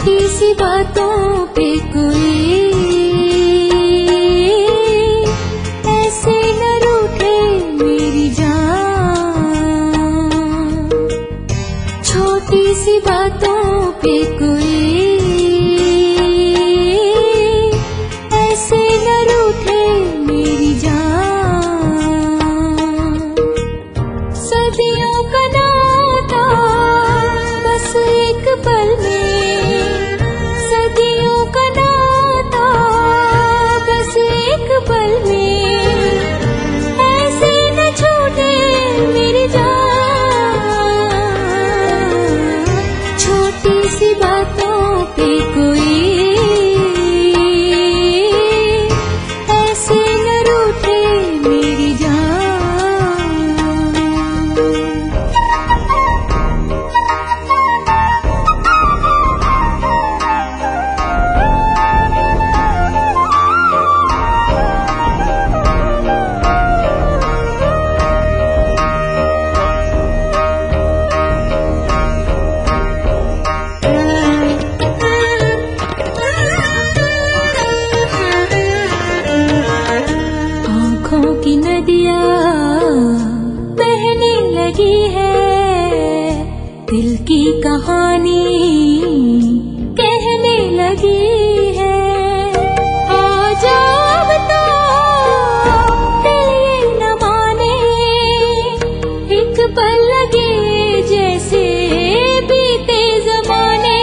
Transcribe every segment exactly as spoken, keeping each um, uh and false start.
छोटी सी बातों पे कोई ऐसे न रूठे मेरी जान। छोटी सी बातों पे कोई ऐसे न रूठे मेरी जान। सदियों का नाता बस एक पल में, सदियों का नाता बस एक पल में, ऐसे न छूटे मेरी जान। छोटी सी बातों पे कोई ऐसे न रूठे मेरी की नदियाँ बहने लगी है, दिल की कहानी कहने लगी है। आजा बता दिल ये न माने, एक पल लगे जैसे बीते जमाने।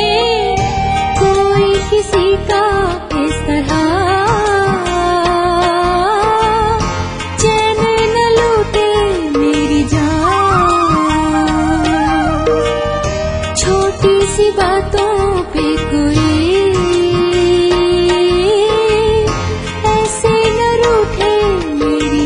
कोई किसी का इस तरह बातों पे कोई ऐसे न रूठे मेरी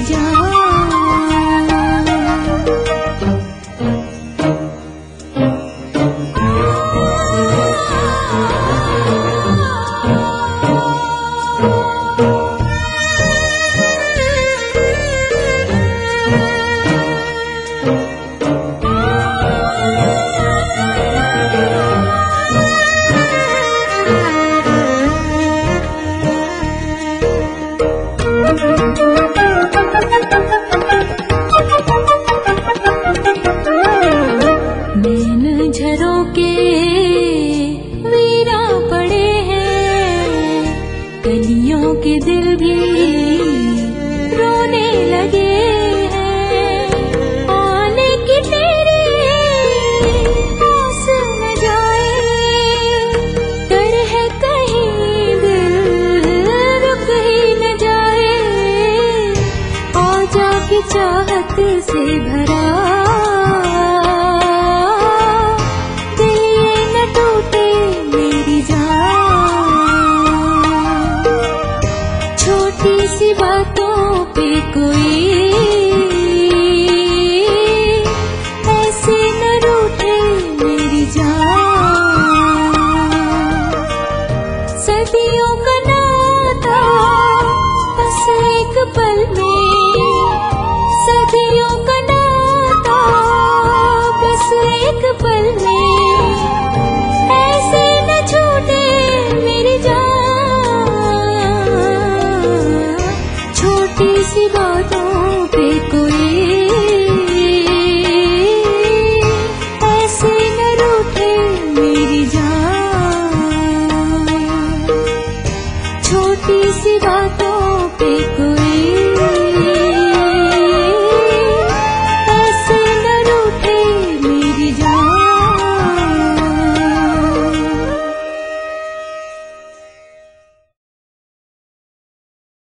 नैन झरोके वीरा पड़े हैं, कलियों के दिल भी रोने लगे हैं। आने की तेरे पास न जाए, डर है कहीं दिल रुक ही न जाए। आजा की चाहत से भरा